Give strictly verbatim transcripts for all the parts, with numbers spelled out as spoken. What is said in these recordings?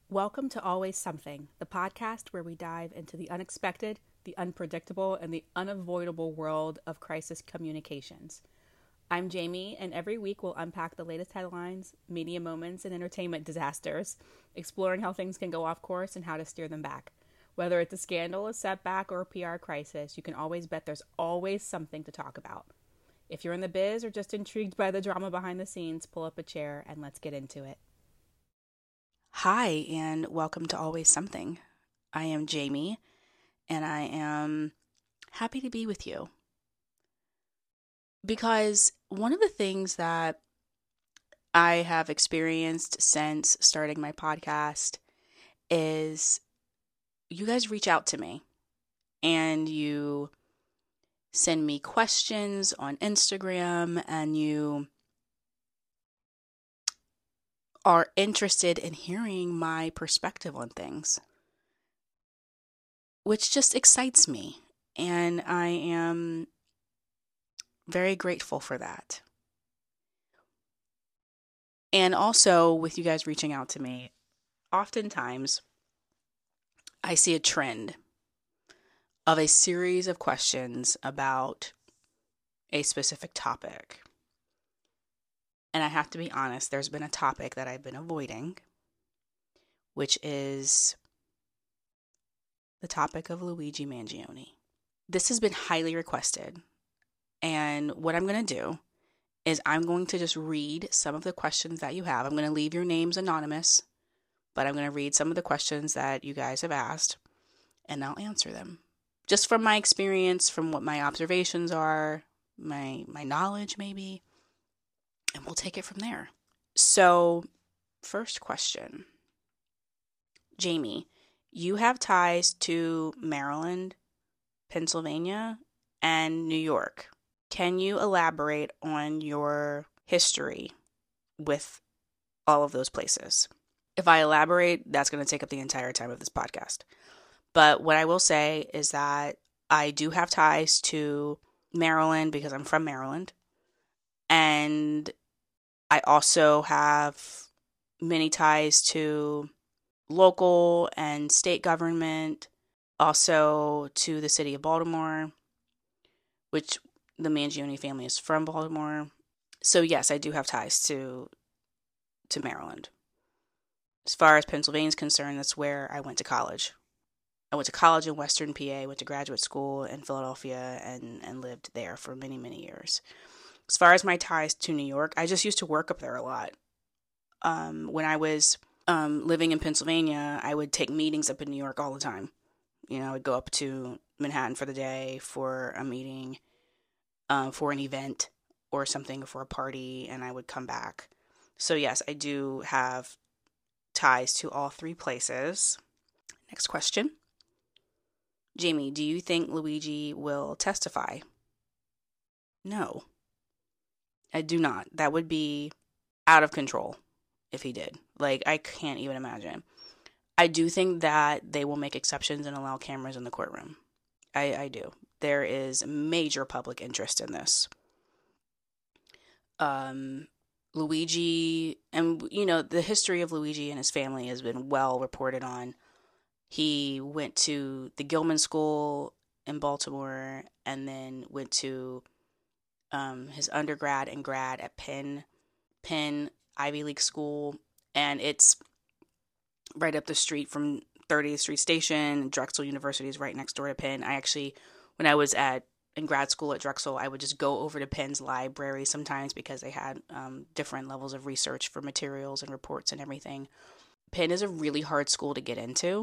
Welcome to Always Something, the podcast where we dive into the unexpected, the unpredictable, and the unavoidable world of crisis communications. I'm Jamie, and every week we'll unpack the latest headlines, media moments, and entertainment disasters, exploring how things can go off course and how to steer them back. Whether it's a scandal, a setback, or a P R crisis, you can always bet there's always something to talk about. If you're in the biz or just intrigued by the drama behind the scenes, pull up a chair and let's get into it. Hi, and welcome to Always Something. I am Jamie, and I am happy to be with you. Because one of the things that I have experienced since starting my podcast is you guys reach out to me and you send me questions on Instagram and you are interested in hearing my perspective on things, which just excites me. And I am very grateful for that. And also, with you guys reaching out to me, oftentimes I see a trend of a series of questions about a specific topic. And I have to be honest, there's been a topic that I've been avoiding, which is the topic of Luigi Mangione. This has been highly requested. And what I'm going to do is I'm going to just read some of the questions that you have. I'm going to leave your names anonymous, but I'm going to read some of the questions that you guys have asked, and I'll answer them. Just from my experience, from what my observations are, my my knowledge maybe, and we'll take it from there. So, first question. Jamie, you have ties to Maryland, Pennsylvania, and New York. Can you elaborate on your history with all of those places? If I elaborate, that's going to take up the entire time of this podcast. But what I will say is that I do have ties to Maryland because I'm from Maryland. And I also have many ties to local and state government, also to the city of Baltimore, which the Mangione family is from Baltimore. So yes, I do have ties to to Maryland. As far as Pennsylvania is concerned, that's where I went to college. I went to college in Western P A, went to graduate school in Philadelphia, and, and lived there for many, many years. As far as my ties to New York, I just used to work up there a lot. Um, when I was um, living in Pennsylvania, I would take meetings up in New York all the time. You know, I would go up to Manhattan for the day for a meeting, um, for an event or something, for a party, and I would come back. So yes, I do have ties to all three places. Next question. Jamie, do you think Luigi will testify? No. I do not. That would be out of control if he did. Like, I can't even imagine. I do think that they will make exceptions and allow cameras in the courtroom. I, I do. There is major public interest in this. Um, Luigi, and, you know, the history of Luigi and his family has been well reported on. He went to the Gilman School in Baltimore and then went to Um, his undergrad and grad at Penn, Penn Ivy League school, and it's right up the street from thirtieth Street Station. Drexel University is right next door to Penn. I actually, when I was at in grad school at Drexel, I would just go over to Penn's library sometimes because they had um, different levels of research for materials and reports and everything. Penn is a really hard school to get into,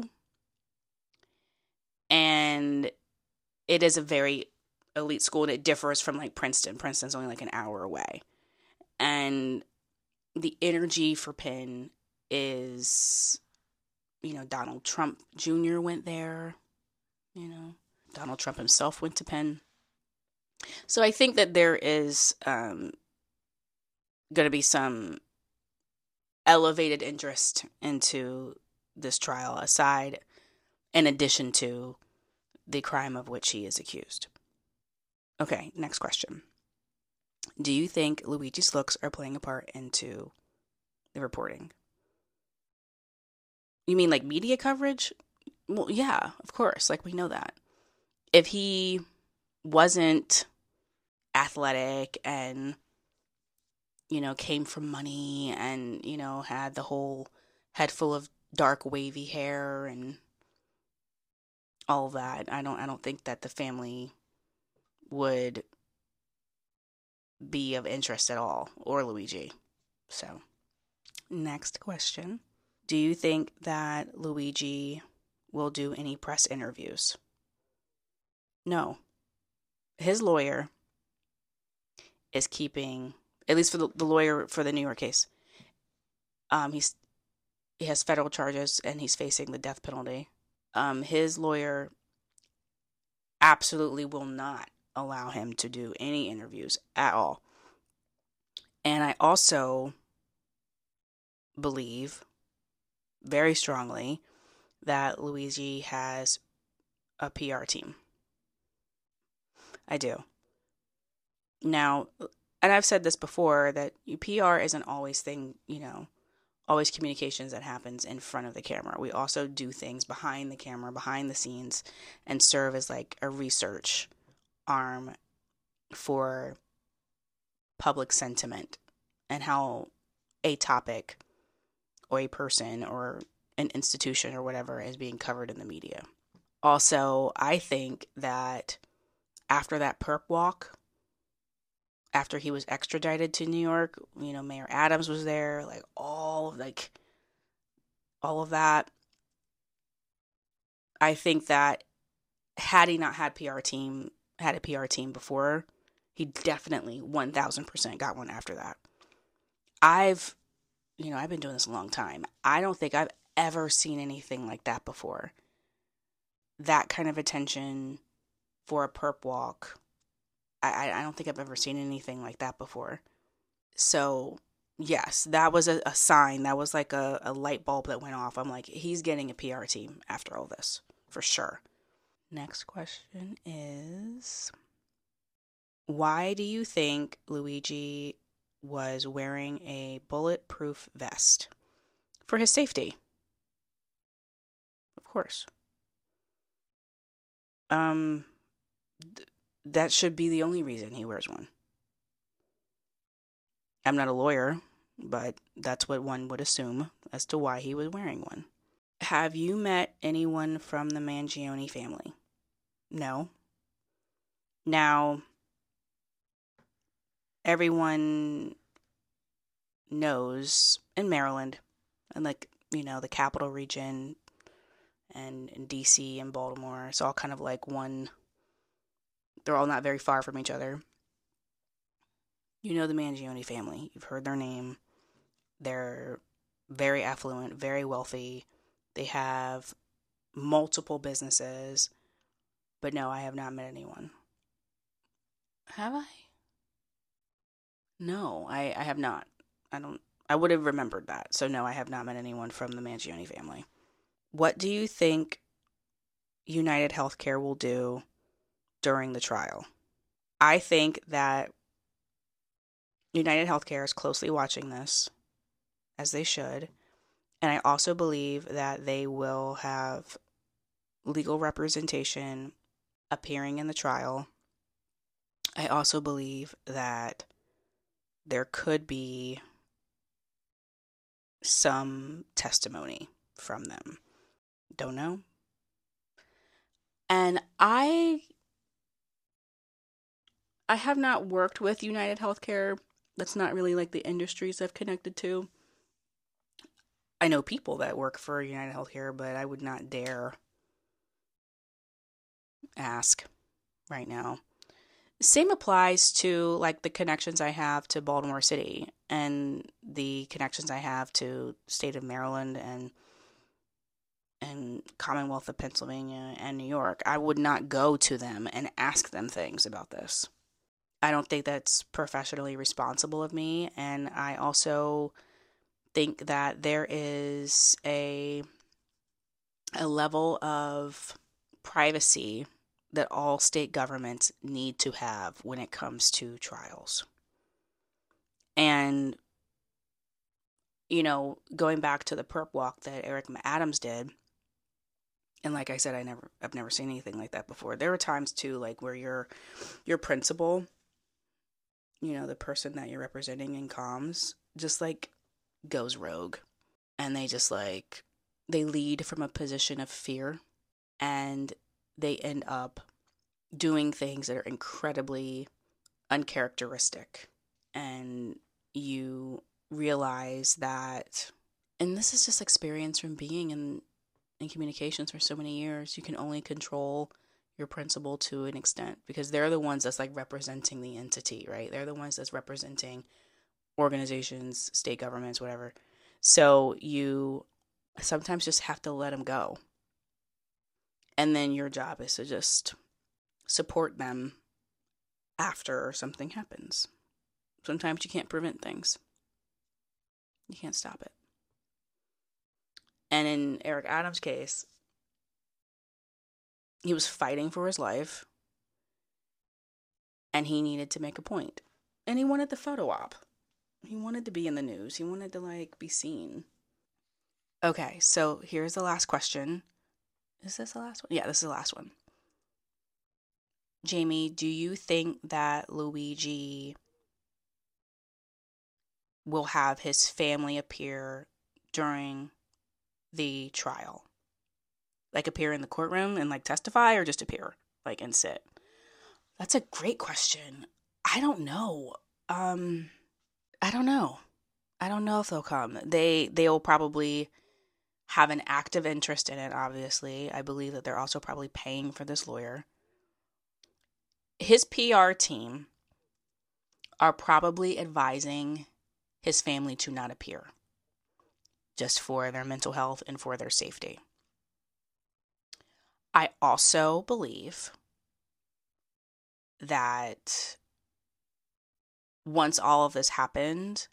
and it is a very elite school, and it differs from like Princeton. Princeton's only like an hour away. And the energy for Penn is, you know, Donald Trump Junior went there, you know, Donald Trump himself went to Penn. So I think that there is um, going to be some elevated interest into this trial aside, in addition to the crime of which he is accused. Okay, next question. Do you think Luigi's looks are playing a part into the reporting? You mean like media coverage? Well, yeah, of course. Like we know that. If he wasn't athletic and, you know, came from money and, you know, had the whole head full of dark wavy hair and all of that, I don't I don't think that the family would be of interest at all, or Luigi. So, next question. Do you think that Luigi will do any press interviews? No. His lawyer is keeping, at least for the, the lawyer for the New York case, um, he's he has federal charges and he's facing the death penalty. Um, his lawyer absolutely will not allow him to do any interviews at all. And I also believe very strongly that Luigi has a P R team. I do. Now, and I've said this before, that P R isn't always thing, you know, always communications that happens in front of the camera. We also do things behind the camera, behind the scenes, and serve as like a research arm for public sentiment and how a topic or a person or an institution or whatever is being covered in the media. Also, I think that after that perp walk, after he was extradited to New York, you know, Mayor Adams was there, like all like all of that. I think that had he not had P R team, had a P R team before, he definitely one thousand percent got one after that. I've, you know, I've been doing this a long time. I don't think I've ever seen anything like that before. That kind of attention for a perp walk. I, I don't think I've ever seen anything like that before. So, yes, that was a, a sign. That was like a, a light bulb that went off. I'm like, he's getting a P R team after all this, for sure. Next question is, why do you think Luigi was wearing a bulletproof vest? For his safety. Of course. Um, th- that should be the only reason he wears one. I'm not a lawyer, but that's what one would assume as to why he was wearing one. Have you met anyone from the Mangione family? No. Now, everyone knows in Maryland, and like, you know, the capital region, and in D C and Baltimore, it's all kind of like one, they're all not very far from each other. You know the Mangione family. You've heard their name. They're very affluent, very wealthy. They have multiple businesses. But no, I have not met anyone. Have I? No, I, I have not. I don't, I would have remembered that. So no, I have not met anyone from the Mangione family. What do you think United Healthcare will do during the trial? I think that United Healthcare is closely watching this, as they should. And I also believe that they will have legal representation appearing in the trial. I also believe that there could be some testimony from them. Don't know. And I I have not worked with United Healthcare. That's not really like the industries I've connected to. I know people that work for United Healthcare, but I would not dare ask right now. Same applies to like the connections I have to Baltimore City and the connections I have to state of Maryland and and Commonwealth of Pennsylvania and New York. I would not go to them and ask them things about this. I don't think that's professionally responsible of me, and I also think that there is a a level of privacy that all state governments need to have when it comes to trials. And you know, going back to the perp walk that Eric Adams did, and like I said, I never, I've never seen anything like that before. There were times too, like where your your principal, you know, the person that you're representing in comms, just like goes rogue, and they just like they lead from a position of fear, and they end up doing things that are incredibly uncharacteristic, and you realize that, and this is just experience from being in in communications for so many years, you can only control your principal to an extent, because they're the ones that's like representing the entity, right? They're the ones that's representing organizations, state governments, whatever. So you sometimes just have to let them go. And then your job is to just support them after something happens. Sometimes you can't prevent things. You can't stop it. And in Eric Adams' case, he was fighting for his life, and he needed to make a point. And he wanted the photo op. He wanted to be in the news. He wanted to, like, be seen. Okay, so here's the last question. Is this the last one? Yeah, this is the last one. Jamie, do you think that Luigi will have his family appear during the trial? Like appear in the courtroom and like testify, or just appear like and sit? That's a great question. I don't know. Um, I don't know. I don't know if they'll come. They they'll probably have an active interest in it, obviously. I believe that they're also probably paying for this lawyer. His P R team are probably advising his family to not appear, just for their mental health and for their safety. I also believe that once all of this happened,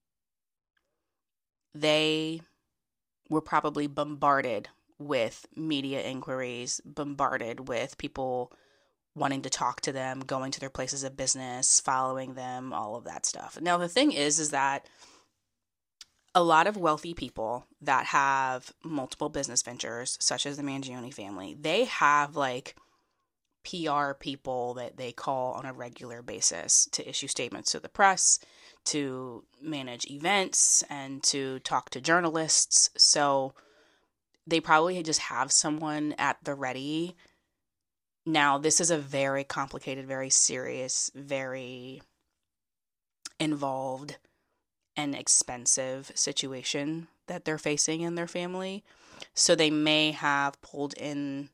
they were probably bombarded with media inquiries, bombarded with people wanting to talk to them, going to their places of business, following them, all of that stuff. Now, the thing is, is that a lot of wealthy people that have multiple business ventures, such as the Mangione family, they have like P R people that they call on a regular basis to issue statements to the press, to manage events, and to talk to journalists. So they probably just have someone at the ready. Now, this is a very complicated, very serious, very involved and expensive situation that they're facing in their family. So they may have pulled in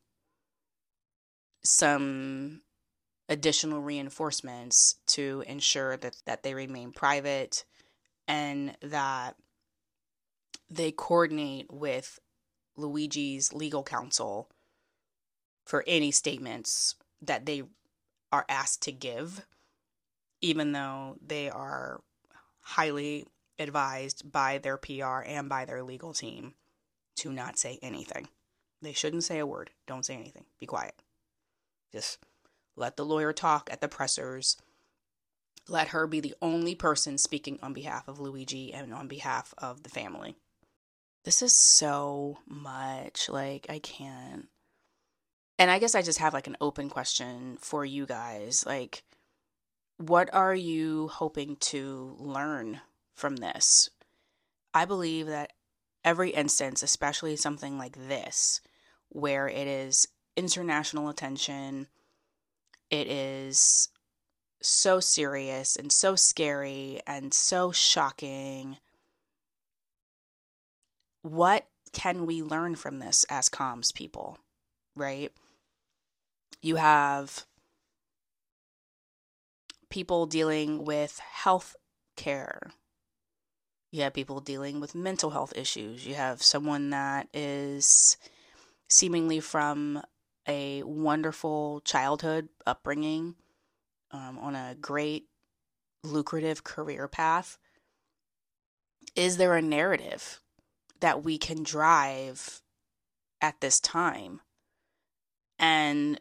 some additional reinforcements to ensure that, that they remain private, and that they coordinate with Luigi's legal counsel for any statements that they are asked to give, even though they are highly advised by their P R and by their legal team to not say anything. They shouldn't say a word. Don't say anything. Be quiet. Just let the lawyer talk at the pressers. Let her be the only person speaking on behalf of Luigi and on behalf of the family. This is so much. Like, I can't. And I guess I just have like an open question for you guys. Like, what are you hoping to learn from this? I believe that every instance, especially something like this, where it is international attention, it is so serious and so scary and so shocking. What can we learn from this as comms people, right? You have people dealing with health care. You have people dealing with mental health issues. You have someone that is seemingly from a wonderful childhood upbringing, um, on a great, lucrative career path. Is there a narrative that we can drive at this time? And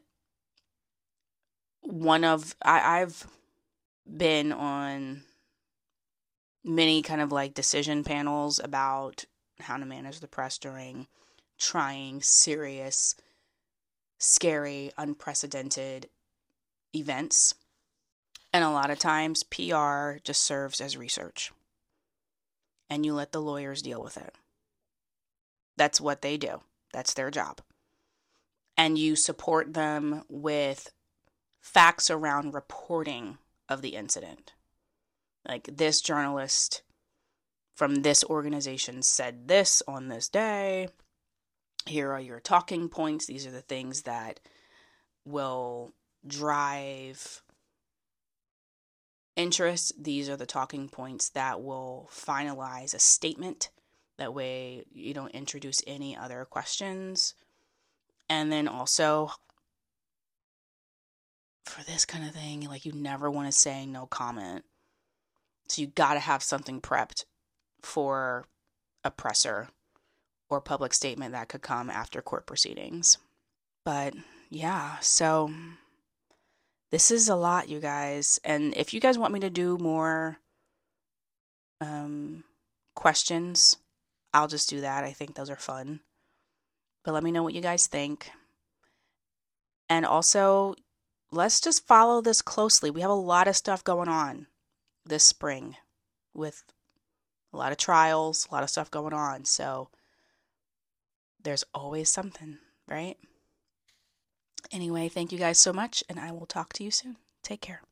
one of, I, I've been on many kind of like decision panels about how to manage the press during trying, serious, scary, unprecedented events. And a lot of times, P R just serves as research, and you let the lawyers deal with it. That's what they do, that's their job. And you support them with facts around reporting of the incident. Like, this journalist from this organization said this on this day. Here are your talking points. These are the things that will drive interest. These are the talking points that will finalize a statement. That way you don't introduce any other questions. And then also, for this kind of thing, like, you never want to say no comment. So you got to have something prepped for a presser or public statement that could come after court proceedings. But yeah, so this is a lot, you guys. And if you guys want me to do more um, questions, I'll just do that. I think those are fun. But let me know what you guys think. And also, let's just follow this closely. We have a lot of stuff going on this spring with a lot of trials, a lot of stuff going on. So there's always something, right? Anyway, thank you guys so much, and I will talk to you soon. Take care.